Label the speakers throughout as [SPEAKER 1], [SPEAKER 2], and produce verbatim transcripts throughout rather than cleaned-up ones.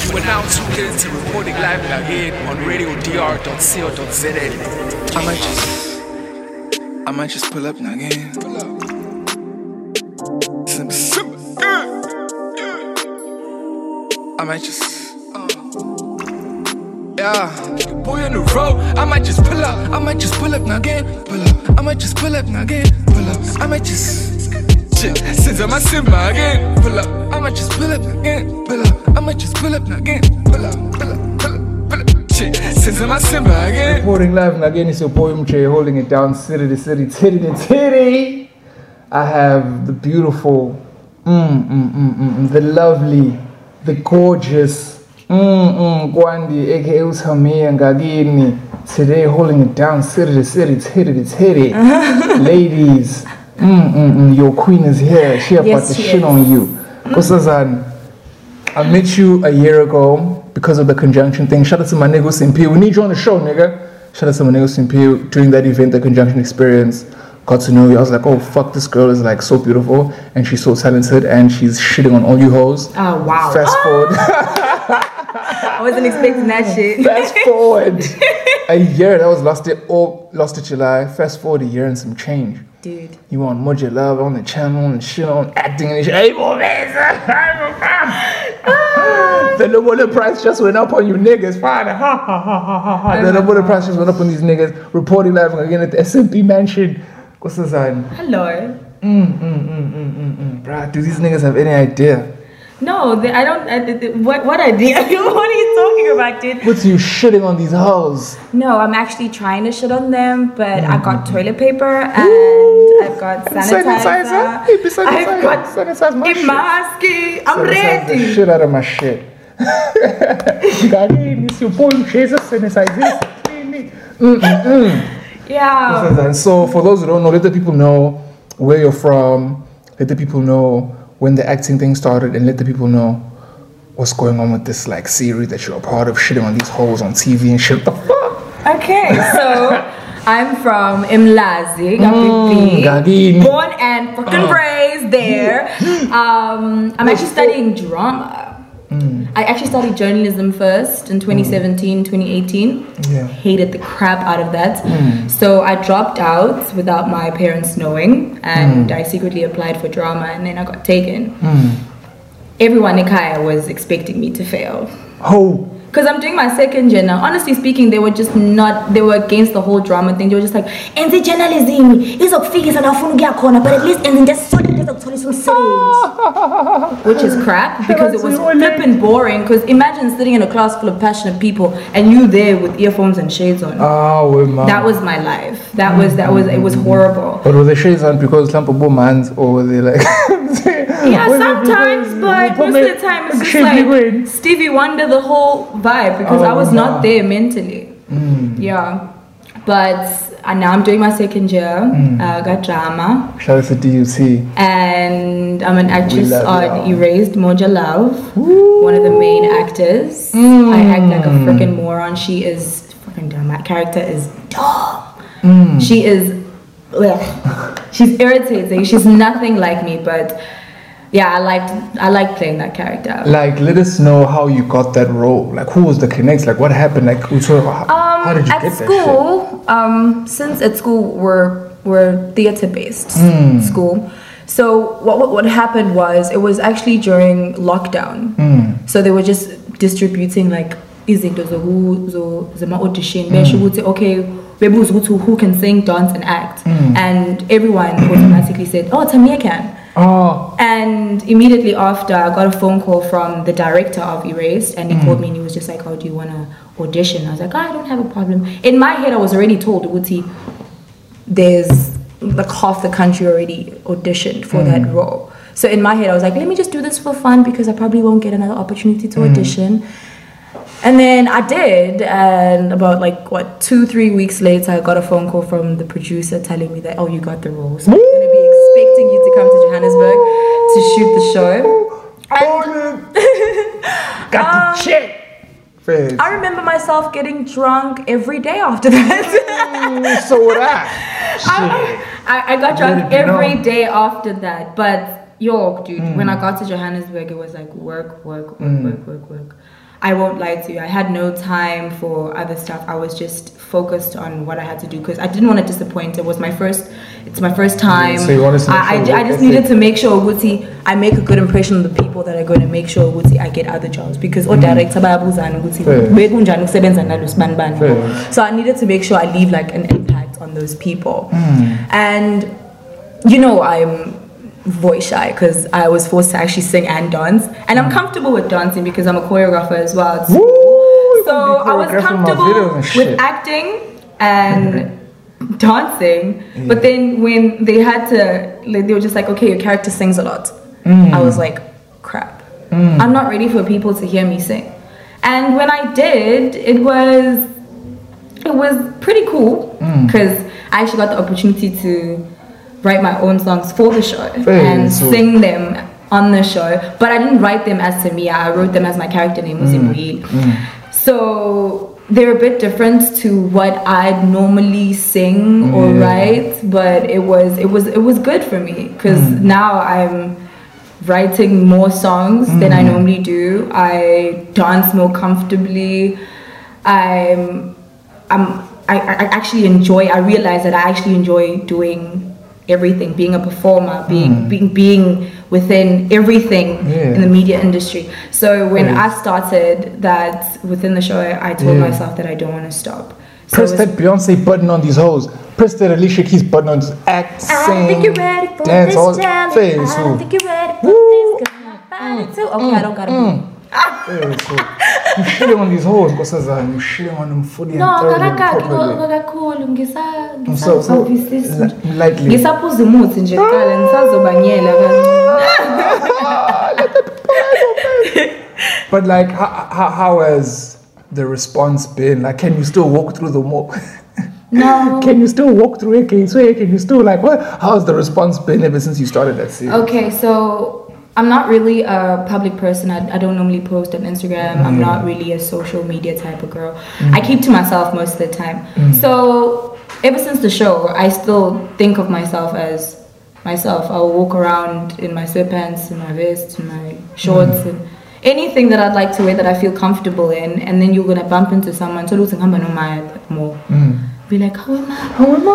[SPEAKER 1] You are now tuned in to Reporting Live again on radio d r dot co dot z a.
[SPEAKER 2] I might just, I might just pull up now again. Pull up. Simple, simple. I might just, uh, yeah. Boy on the road, I might just pull up. I might just pull up now again. Pull up. I might just pull up now again. Pull up. I might just. Since I'm a simba again, pull up. I might just pull up again, pull up. I might just pull up again, pull up, pull up, pull up, pull up. Shit, since I'm a simba again.
[SPEAKER 3] Reporting Live again is your boy M J holding it down, city to city, titty to titty. I have the beautiful, mm, mm, mm, mm, mm, the lovely, the gorgeous, mm, mm, Gwandi, aka Usamia Ngagini. Today holding it down, city to city, titty to titty. Ladies. Mm, mm, mm, your queen is here. She about yes, to shit is. on you. Kusazan, mm. I met you a year ago because of the conjunction thing. Shout out to my nigga Simpi. We need you on the show, nigga. Shout out to my nigga Simpi. During that event, the conjunction experience, got to know you. I was like, oh fuck, this girl is like so beautiful and she's so talented and she's shitting on all you hoes.
[SPEAKER 4] Oh wow.
[SPEAKER 3] Fast
[SPEAKER 4] oh.
[SPEAKER 3] forward.
[SPEAKER 4] I wasn't expecting that shit.
[SPEAKER 3] Fast forward. A year, that was last year, oh, last year July. Fast forward a year and some change.
[SPEAKER 4] Dude.
[SPEAKER 3] You want Moja Love on the channel and shit on acting and shit. Hey, boy, the Lobola price just went up on you niggas. Fine. Ha ha ha ha ha ha. The Lobola price just went up on these niggas. Reporting Live again at the S M P mansion. What's the sign?
[SPEAKER 4] Hello.
[SPEAKER 3] Mm, mm, mm, mm, mm, mm. Bruh, do these niggas have any idea?
[SPEAKER 4] No, they, I don't. I, they, what what idea? What are you talking about, dude?
[SPEAKER 3] What's you shitting on these hoes?
[SPEAKER 4] No, I'm actually trying to shit on them, but mm-hmm. I got toilet paper and Ooh. I've got sanitizer.
[SPEAKER 3] sanitizer.
[SPEAKER 4] I've got
[SPEAKER 3] sanitize my shit.
[SPEAKER 4] mask. I'm
[SPEAKER 3] sanitize
[SPEAKER 4] ready.
[SPEAKER 3] The shit out of my shit.
[SPEAKER 4] Yeah.
[SPEAKER 3] And so, for those who don't know, let the people know where you're from. Let the people know when the acting thing started, and let the people know what's going on with this like series that you're a part of, shitting on these hoes on T V and shit. What the fuck?
[SPEAKER 4] Okay, so I'm from Imlazi, mm, born and fucking uh. raised there. Um, I'm actually studying drama. Mm. I actually studied journalism first in twenty seventeen, mm. twenty eighteen.
[SPEAKER 3] Yeah.
[SPEAKER 4] Hated the crap out of that.
[SPEAKER 3] Mm.
[SPEAKER 4] So I dropped out without my parents knowing, and
[SPEAKER 3] mm.
[SPEAKER 4] I secretly applied for drama, and then I got taken.
[SPEAKER 3] Mm.
[SPEAKER 4] Everyone in Kaya was expecting me to fail.
[SPEAKER 3] Oh.
[SPEAKER 4] Because I'm doing my second year now. Honestly speaking, they were just not, they were against the whole drama thing. They were just like, and the journalism is a figures and a corner, but at least and then just sort of some settings. Which is crap because it was flipping boring. Because imagine sitting in a class full of passionate people and you there with earphones and shades on.
[SPEAKER 3] Oh, man.
[SPEAKER 4] That was my life. That was, that was, it was horrible.
[SPEAKER 3] But were the shades on because Lampo Bomans or were they like.
[SPEAKER 4] Yeah, sometimes, but most of the time it's just like Stevie Wonder, the whole vibe, because oh, I was not there mentally.
[SPEAKER 3] Mm.
[SPEAKER 4] Yeah, but uh, now I'm doing my second year. Mm. I uh, got drama.
[SPEAKER 3] Shout out to D U T.
[SPEAKER 4] And I'm an actress on
[SPEAKER 3] you.
[SPEAKER 4] Erased, Moja Love.
[SPEAKER 3] Ooh.
[SPEAKER 4] One of the main actors.
[SPEAKER 3] Mm.
[SPEAKER 4] I act like a freaking moron. She is fucking dumb. My character is dumb.
[SPEAKER 3] Mm.
[SPEAKER 4] She is, ugh. She's irritating. She's nothing like me, but. Yeah, I liked I liked playing that character.
[SPEAKER 3] Like, let us know how you got that role. Like, who was the connect? Like, what happened? Like, how,
[SPEAKER 4] um,
[SPEAKER 3] how did you
[SPEAKER 4] at
[SPEAKER 3] get
[SPEAKER 4] school,
[SPEAKER 3] that shit?
[SPEAKER 4] Um, since at school we're we're theater based
[SPEAKER 3] mm.
[SPEAKER 4] school. So what, what what happened was it was actually during lockdown.
[SPEAKER 3] Mm.
[SPEAKER 4] So they were just distributing like izinto zama audition. They should say, okay, who can sing, dance, and act,
[SPEAKER 3] mm.
[SPEAKER 4] and everyone automatically said, oh, Tamia can.
[SPEAKER 3] Oh.
[SPEAKER 4] And immediately after, I got a phone call from the director of Erased, and he
[SPEAKER 3] mm.
[SPEAKER 4] called me and he was just like, "Oh, do you want to audition?" I was like, oh, "I don't have a problem." In my head, I was already told, Uti, there's like half the country already auditioned for mm. that role. So in my head, I was like, let me just do this for fun because I probably won't get another opportunity to mm. audition. And then I did, and about like what two, three weeks later, I got a phone call from the producer telling me that, oh, you got the role, so I'm gonna be expecting you to come to Johannesburg to shoot the show.
[SPEAKER 3] And, got um, the check.
[SPEAKER 4] I remember myself getting drunk every day after that.
[SPEAKER 3] mm, so would I.
[SPEAKER 4] I, I, I got drunk every know? day after that, but yo, dude, mm. when I got to Johannesburg, it was like work, work, work, mm. work, work, work. I won't lie to you, I had no time for other stuff. I was just focused on what I had to do because I didn't want to disappoint. It was my first, it's my first time.
[SPEAKER 3] So you wanted to make
[SPEAKER 4] I,
[SPEAKER 3] sure
[SPEAKER 4] I, I just needed to make sure Uguti, I make a good impression on the people that are going to make sure Uguti, I get other jobs because mm. director bayabuzana ukuthi bekunjani ukusebenza nalo sibani bani. So I needed to make sure I leave like an impact on those people.
[SPEAKER 3] Mm.
[SPEAKER 4] And you know, I'm voice shy because I was forced to actually sing and dance, and I'm comfortable with dancing because I'm a choreographer as well. So,
[SPEAKER 3] Woo,
[SPEAKER 4] so I was comfortable with acting and dancing, yeah. But then when they had to, like, they were just like, okay, your character sings a lot. Mm. I was like, crap, mm. I'm not ready for people to hear me sing. And when I did, it was it was pretty cool because mm. I actually got the opportunity to write my own songs for the show Very and so. sing them on the show, but I didn't write them as Samia. I wrote them as my character name was mm. mm. So they're a bit different to what I'd normally sing or yeah. write, but it was it was it was good for me because mm. now I'm writing more songs mm. than I normally do. I dance more comfortably. I'm I'm I, I actually enjoy. I realize that I actually enjoy doing everything, being a performer, being mm. being being within everything yeah. in the media industry. So when yes. I started that within the show, I told yeah. myself that I don't want to stop. So
[SPEAKER 3] press that Beyonce button on these hoes. Press that Alicia Keys button on this act, sing,
[SPEAKER 4] I think you're ready for
[SPEAKER 3] dance,
[SPEAKER 4] this
[SPEAKER 3] all
[SPEAKER 4] face. I think you're ready for Woo. this. Mm. Too. Okay, mm. I don't gotta mm. be.
[SPEAKER 3] Yeah, so you're shitting on these hoes, because you're shitting on them fully
[SPEAKER 4] no,
[SPEAKER 3] and thoroughly
[SPEAKER 4] properly. No, ngakakhulu ngisa ngisa
[SPEAKER 3] so, so, lightly.
[SPEAKER 4] Ngisaphuza umuthi nje qala ngisazobanyela kancane.
[SPEAKER 3] But like how, how how has the response been? Like, can you still walk through the mall?
[SPEAKER 4] No.
[SPEAKER 3] Can you still walk through it? Can you swear? Can you still like what? How has the response been ever since you started that series?
[SPEAKER 4] Okay, so I'm not really a public person. I, I don't normally post on Instagram. Mm. I'm not really a social media type of girl. Mm. I keep to myself most of the time. Mm. So ever since the show, I still think of myself as myself. I'll walk around in my sweatpants, in my vest, in my shorts, mm. and anything that I'd like to wear that I feel comfortable in. And then you're gonna bump into someone. So losing more. Mm. Be like, how am I?
[SPEAKER 3] How am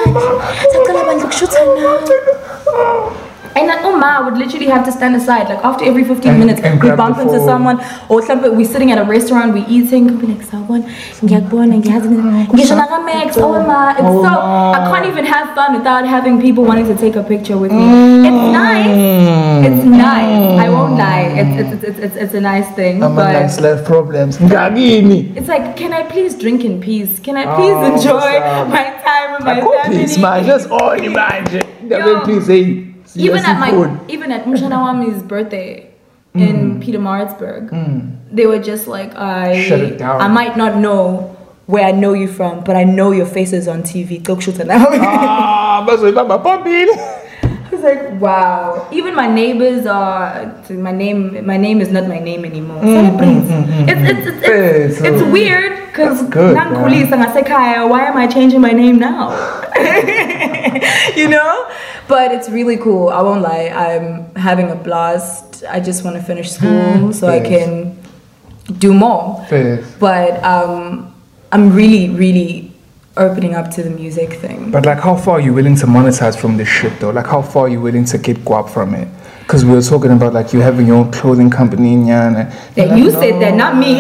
[SPEAKER 3] I?
[SPEAKER 4] And then Oma would literally have to stand aside, like after every fifteen and, minutes, and we bump into someone, or something. We're sitting at a restaurant, we're eating, and be like, "Sabon, ngiyakubona, ngiyazi, ngishona Max, oh Oma." It's so I can't even have fun without having people wanting to take a picture with me. Mm. It's nice. It's nice. I won't lie. It's it's it's it's, it's a nice thing.
[SPEAKER 3] I'm
[SPEAKER 4] but
[SPEAKER 3] a nice left problems.
[SPEAKER 4] It's like, can I please drink in peace? Can I please oh, enjoy my time with my family?
[SPEAKER 3] Please, man, just all imagine. Please, hey.
[SPEAKER 4] Even
[SPEAKER 3] yes,
[SPEAKER 4] at my
[SPEAKER 3] could.
[SPEAKER 4] even at Mushanawami's birthday mm. in Peter Maritzburg, mm. they were just like, I
[SPEAKER 3] shut it down.
[SPEAKER 4] I might not know where I know you from, but I know your face is on T V.
[SPEAKER 3] Ah, but
[SPEAKER 4] I was like, wow. Even my neighbors are my name. My name is not my name anymore. Mm, mm, mm, it's, it's it's it's, it's, it's weird because why am I changing my name now? You know. But it's really cool. I won't lie. I'm having a blast. I just want to finish school mm, so yes. I can do more.
[SPEAKER 3] Yes.
[SPEAKER 4] But um, I'm really, really opening up to the music thing.
[SPEAKER 3] But like, how far are you willing to monetize from this shit though? Like, how far are you willing to get guap from it? Because we were talking about like you having your own clothing company, Nyana.
[SPEAKER 4] Yeah, like, you no. said that, not me.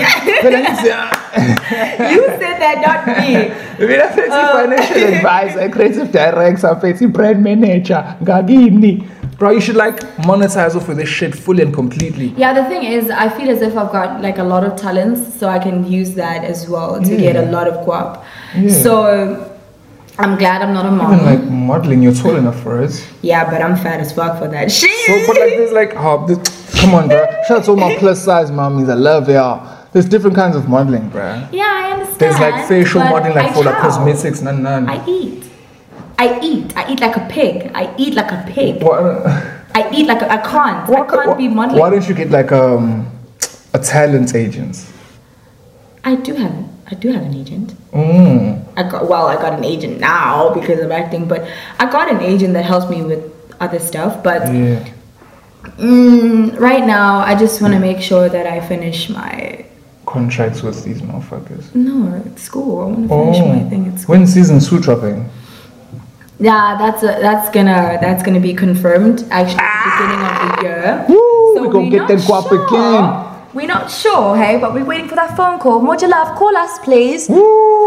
[SPEAKER 4] You said that, not me.
[SPEAKER 3] We're a uh, financial advisor, creative director, brand manager, Gagini. Bro, you should like monetize off with this shit fully and completely.
[SPEAKER 4] Yeah, the thing is, I feel as if I've got like a lot of talents, so I can use that as well to yeah. get a lot of guap. Yeah. So I'm glad I'm not a model.
[SPEAKER 3] Even like modeling, you're tall enough for it.
[SPEAKER 4] Yeah, but I'm fat as fuck for that shit.
[SPEAKER 3] So, but like, there's like, oh, this, come on, bro. Shout out to all my plus size mommies. I love y'all. There's different kinds of modeling, bro.
[SPEAKER 4] Yeah, I understand.
[SPEAKER 3] There's like facial modeling, like I for like cosmetics, none, none.
[SPEAKER 4] I eat. I eat. I eat like a pig. I eat like a pig.
[SPEAKER 3] What?
[SPEAKER 4] I eat like a, I can't. What, I can't
[SPEAKER 3] what,
[SPEAKER 4] be modeling.
[SPEAKER 3] Why don't you get like um, a talent agent?
[SPEAKER 4] I do have. I do have an agent.
[SPEAKER 3] Mm.
[SPEAKER 4] I got well. I got an agent now because of acting, but I got an agent that helps me with other stuff. But
[SPEAKER 3] yeah.
[SPEAKER 4] mm, right now, I just want to make sure that I finish my
[SPEAKER 3] contracts with these motherfuckers?
[SPEAKER 4] No, it's school. I want to finish
[SPEAKER 3] Oh,
[SPEAKER 4] my thing at school.
[SPEAKER 3] when season two dropping?
[SPEAKER 4] Yeah, that's a, that's gonna that's gonna be confirmed actually at the beginning of the year.
[SPEAKER 3] Woo,
[SPEAKER 4] So
[SPEAKER 3] we gonna
[SPEAKER 4] we're
[SPEAKER 3] get
[SPEAKER 4] not
[SPEAKER 3] that guap
[SPEAKER 4] sure.
[SPEAKER 3] again.
[SPEAKER 4] We're not sure, hey, but we're waiting for that phone call. Moja Love, call us, please.
[SPEAKER 3] Woo!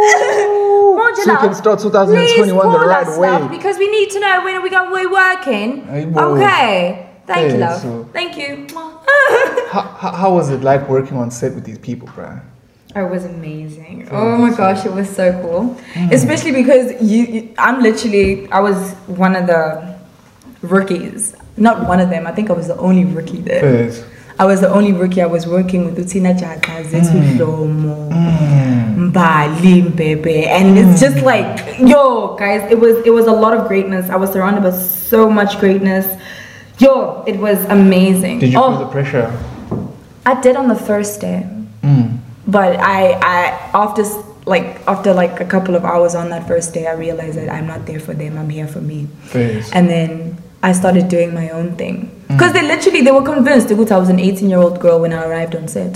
[SPEAKER 4] Moja
[SPEAKER 3] So we
[SPEAKER 4] Love,
[SPEAKER 3] can start twenty twenty-one
[SPEAKER 4] please
[SPEAKER 3] the
[SPEAKER 4] call
[SPEAKER 3] right
[SPEAKER 4] us,
[SPEAKER 3] way.
[SPEAKER 4] love, because we need to know when we gonna be working.
[SPEAKER 3] Hey, boy.
[SPEAKER 4] Okay. Thank you,
[SPEAKER 3] Hey,
[SPEAKER 4] love.
[SPEAKER 3] so-
[SPEAKER 4] Thank you.
[SPEAKER 3] How, how, how was it like working on set with these people, bruh?
[SPEAKER 4] It was amazing. Oh my gosh, it was so cool. Especially because you, you, I'm literally, I was one of the rookies. Not one of them. I think I was the only rookie there.
[SPEAKER 3] Yes.
[SPEAKER 4] I was the only rookie. I was working with Utina Jaka, Zetsu Shlomo, Mbali, Mbebe, and it's just like, yo, guys, it was it was a lot of greatness. I was surrounded by so much greatness. Yo, it was amazing.
[SPEAKER 3] Did you
[SPEAKER 4] oh,
[SPEAKER 3] feel the pressure?
[SPEAKER 4] I did on the first day. But I, I after s- like after like a couple of hours on that first day, I realized that I'm not there for them. I'm here for me.
[SPEAKER 3] Yes.
[SPEAKER 4] And then I started doing my own thing because they literally they were convinced that I was an eighteen year old girl when I arrived on set.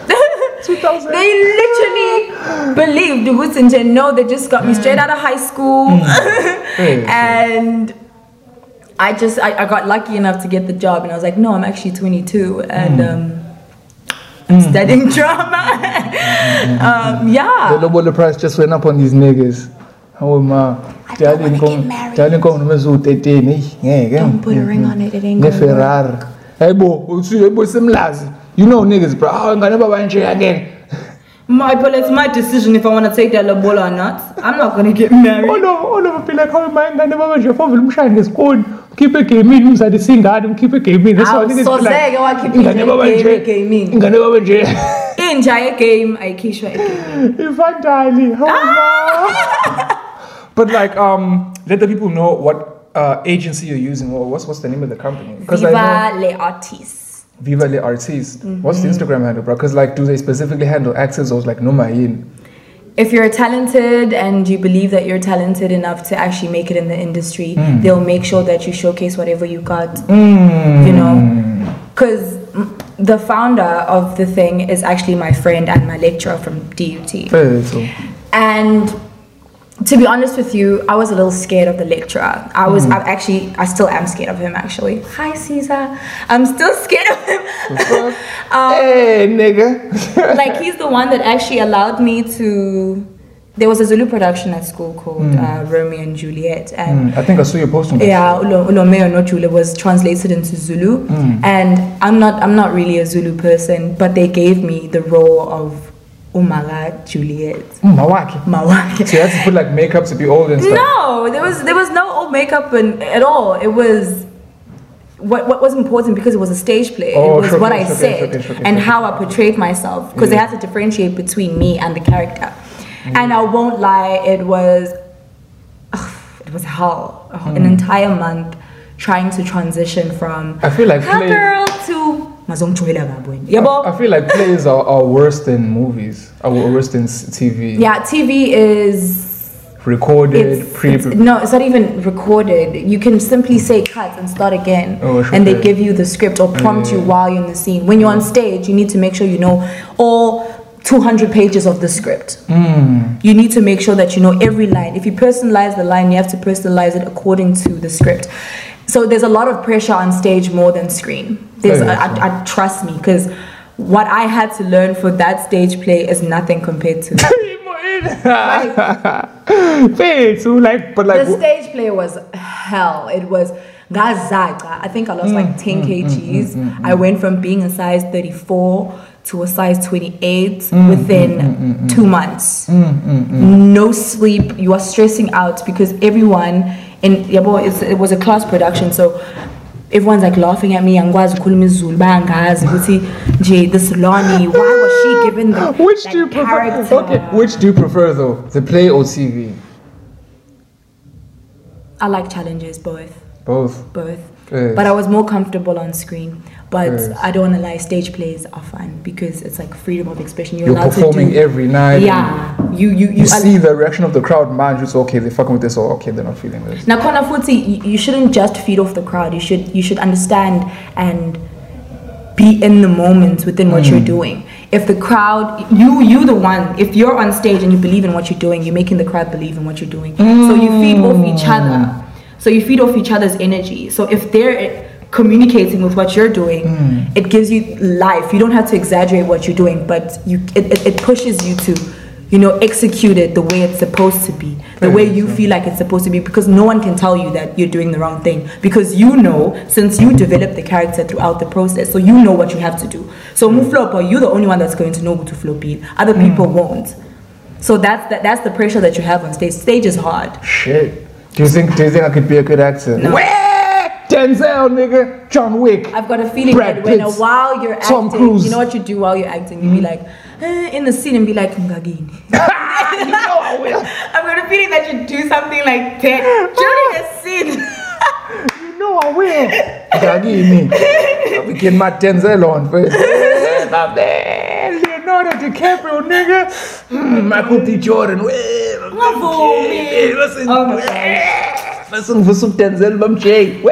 [SPEAKER 4] They literally believed Wusinje. No, they just got me straight out of high school,
[SPEAKER 3] Yes.
[SPEAKER 4] and I just I, I got lucky enough to get the job, and I was like, no, I'm actually twenty-two, and um, I'm studying drama. um, yeah.
[SPEAKER 3] The lobola price just went up on these niggas. Oh my.
[SPEAKER 4] I don't wanna get married.
[SPEAKER 3] Don't
[SPEAKER 4] put a ring on it, it ain't
[SPEAKER 3] Ne
[SPEAKER 4] gonna
[SPEAKER 3] Ferrari. Hey bo, uthi hey bo simlazi. You know niggas, bro. Oh, ngane baba nje again.
[SPEAKER 4] My, but it's my decision if I want to take that lobola or not. I'm not gonna get married.
[SPEAKER 3] Oh no, oh no, feel like how my ngane baba nje for umshayini ngesikole. Keep a game in, umzali singane, keep a game in. That's
[SPEAKER 4] Awu,
[SPEAKER 3] why niggas
[SPEAKER 4] so
[SPEAKER 3] feel like.
[SPEAKER 4] zeke wakhipha
[SPEAKER 3] Ngane baba
[SPEAKER 4] game,
[SPEAKER 3] nje.
[SPEAKER 4] game in.
[SPEAKER 3] Ngane baba nje.
[SPEAKER 4] Inja game, ayikhishwa egame.
[SPEAKER 3] Ifandali. Oh no. But like, um, let the people know what uh, agency you're using, or what's what's the name of the company? Because I know
[SPEAKER 4] Viva les artistes.
[SPEAKER 3] Viva les Artistes. What's the Instagram handle, bro? Because like, do they specifically handle accents or like no mayin?
[SPEAKER 4] If you're talented and you believe that you're talented enough to actually make it in the industry, they'll make sure that you showcase whatever you got. You know, because the founder of the thing is actually my friend and my lecturer from D U T.
[SPEAKER 3] Very so.
[SPEAKER 4] And to be honest with you, I was a little scared of the lecturer. I was I actually, I still am scared of him actually. Hi Caesar, I'm still scared of him. um,
[SPEAKER 3] Hey, nigga.
[SPEAKER 4] like he's the one that actually allowed me to. There was a Zulu production at school called uh, Romeo and Juliet, and
[SPEAKER 3] I think I saw you posting that.
[SPEAKER 4] yeah, Ulo- Ulomeo no Juliet was translated into Zulu. And I'm not, I'm not really a Zulu person, but they gave me the role of Umaga Juliet.
[SPEAKER 3] Mm, Mawaki.
[SPEAKER 4] Mawake.
[SPEAKER 3] So you had to put like makeup to be old and stuff.
[SPEAKER 4] No, there was there was no old makeup and, at all. It was what what was important because it was a stage play.
[SPEAKER 3] Oh,
[SPEAKER 4] it was
[SPEAKER 3] showcase,
[SPEAKER 4] what I
[SPEAKER 3] showcase,
[SPEAKER 4] said
[SPEAKER 3] showcase, showcase,
[SPEAKER 4] and
[SPEAKER 3] showcase.
[SPEAKER 4] how I portrayed myself because they
[SPEAKER 3] Yeah.
[SPEAKER 4] had to differentiate between me and the character. And I won't lie, it was ugh, it was hell. Ugh, An entire month trying to transition from
[SPEAKER 3] I feel like
[SPEAKER 4] "Hi,
[SPEAKER 3] play-
[SPEAKER 4] girl" to Mazongchwela Gabwen.
[SPEAKER 3] I,
[SPEAKER 4] Yabo?
[SPEAKER 3] I feel like plays are, are worse than movies. Are worse than s- T V.
[SPEAKER 4] Yeah, T V is
[SPEAKER 3] Recorded,
[SPEAKER 4] It's,
[SPEAKER 3] pre.
[SPEAKER 4] it's- no, it's not even recorded. You can simply say cut and start again,
[SPEAKER 3] Oh, sure,
[SPEAKER 4] and they
[SPEAKER 3] okay.
[SPEAKER 4] give you the script or prompt you
[SPEAKER 3] Yeah.
[SPEAKER 4] while you're in the scene. When you're on stage, you need to make sure you know all two hundred pages of the script. You need to make sure that you know every line. If you personalize the line, you have to personalize it according to the script. So there's a lot of pressure on stage more than screen. There's,
[SPEAKER 3] Yeah,
[SPEAKER 4] I, I, I trust me, because what I had to learn for that stage play is nothing compared to.
[SPEAKER 3] Fair, so like, but like,
[SPEAKER 4] The stage play was hell. It was gazaga. I think I lost like ten kgs. I went from being a size thirty-four to a size twenty-eight within two months. No sleep. You are stressing out because everyone in yabo, it's, it was a class production, so everyone's like laughing at me. Angwazi ukhuluma isiZulu bayangazi ukuthi nje this Lani, why was she given the
[SPEAKER 3] which
[SPEAKER 4] that
[SPEAKER 3] do you prefer?
[SPEAKER 4] character?
[SPEAKER 3] Okay, which do you prefer though, the play or T V?
[SPEAKER 4] I like challenges, both.
[SPEAKER 3] Both.
[SPEAKER 4] both
[SPEAKER 3] Yes.
[SPEAKER 4] but I was more comfortable on screen, but
[SPEAKER 3] Yes.
[SPEAKER 4] I don't want to lie, stage plays are fun because it's like freedom of expression. You're,
[SPEAKER 3] You're
[SPEAKER 4] allowed
[SPEAKER 3] performing
[SPEAKER 4] to do,
[SPEAKER 3] every night.
[SPEAKER 4] yeah you you you,
[SPEAKER 3] You see the reaction of the crowd, man. Just okay, they're fucking with this, or okay, they're not feeling this.
[SPEAKER 4] now Kona Futi, you, you shouldn't just feed off the crowd. You should you should understand and be in the moment within what you're doing. if the crowd, you you the one, if you're on stage and you believe in what you're doing, you're making the crowd believe in what you're doing. Mm. So you feed off each other. So you feed off each other's energy. So if they're communicating with what you're doing, mm. it gives you life. You don't have to exaggerate what you're doing, but you it, it, it pushes you to, you know, execute it the way it's supposed to be, the way you feel like it's supposed to be, because no one can tell you that you're doing the wrong thing, because you know, since you developed the character throughout the process, so you know what you have to do. So Muflopa, you're the only one that's going to know to flow beat. Other people mm. won't. So that's that, that's the pressure that you have on stage. Stage is hard.
[SPEAKER 3] Shit. Do you think do you think I could be a good actor?
[SPEAKER 4] No.
[SPEAKER 3] Denzel, nigga, John Wick.
[SPEAKER 4] I've got a feeling
[SPEAKER 3] Brad
[SPEAKER 4] that when a,
[SPEAKER 3] Pitts,
[SPEAKER 4] while you're
[SPEAKER 3] Tom
[SPEAKER 4] acting,
[SPEAKER 3] Cruise.
[SPEAKER 4] you know what you do while you're acting? You be like, eh, in the scene and be like, Ngagini.
[SPEAKER 3] You know I will.
[SPEAKER 4] I've got a feeling that you do something like that during the scene.
[SPEAKER 3] You know I will. Ngagini. We get my Denzel on first. My man, Leonardo DiCaprio, nigga. Mm, Michael B. Jordan.
[SPEAKER 4] Oh my God.
[SPEAKER 3] Listen for some Denzel, my J.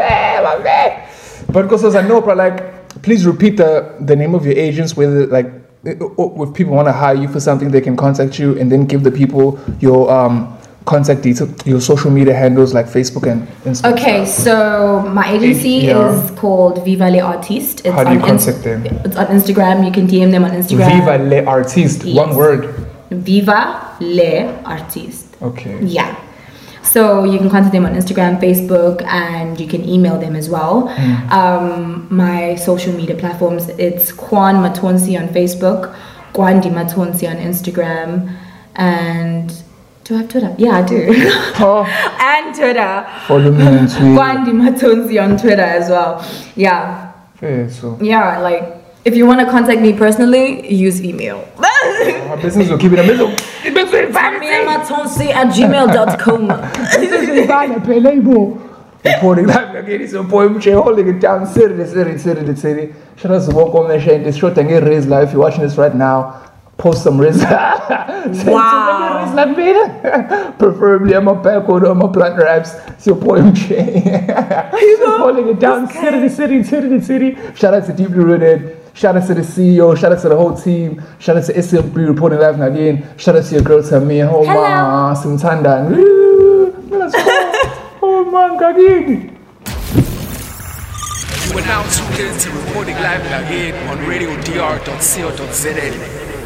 [SPEAKER 3] But because I know, but like, please repeat the the name of your agents. Whether like, if people want to hire you for something, they can contact you, and then give the people your um contact details, your social media handles like Facebook and Instagram.
[SPEAKER 4] Okay, so my agency
[SPEAKER 3] Yeah.
[SPEAKER 4] is called Viva Le Artiste. It's
[SPEAKER 3] How do you
[SPEAKER 4] on
[SPEAKER 3] contact them?
[SPEAKER 4] It's on Instagram. You can D M them on Instagram.
[SPEAKER 3] Viva Le Artiste,
[SPEAKER 4] Yes.
[SPEAKER 3] one word.
[SPEAKER 4] Viva Le Artiste.
[SPEAKER 3] Okay.
[SPEAKER 4] Yeah. So you can contact them on Instagram, Facebook, and you can email them as well.
[SPEAKER 3] Mm.
[SPEAKER 4] Um, my social media platforms, it's Kwan Matonsi on Facebook, Kwandi Matonsi on Instagram, and do I have Twitter? Yeah, I do.
[SPEAKER 3] Oh,
[SPEAKER 4] And Twitter.
[SPEAKER 3] follow me on Twitter.
[SPEAKER 4] Kwandi Matonsi on Twitter as well. Yeah.
[SPEAKER 3] Yeah, so
[SPEAKER 4] Yeah, like, if you want to contact me personally, use email.
[SPEAKER 3] our business will keep it a middle.
[SPEAKER 4] Matonsi at gmail dot com.
[SPEAKER 3] Reporting live again, it's a poem holding it down, city, city, city, city. Shout out to Woko Nation. This short and get raised live. If you're watching this right now, post some riz.
[SPEAKER 4] Wow.
[SPEAKER 3] Preferably I'm a backward or I'm a plant raps. It's your poem chain. Holding it down, city, city, city, city. Shout out to Deeply Rooted. Shout out to the C E O, shout out to the whole team, shout out to S M B reporting live again, shout out to your girl Tamia, oh man, Simtanda, let's go, oh man, Gagini.
[SPEAKER 1] You are now tuned in to Reporting Live again on radio d r dot co dot z a.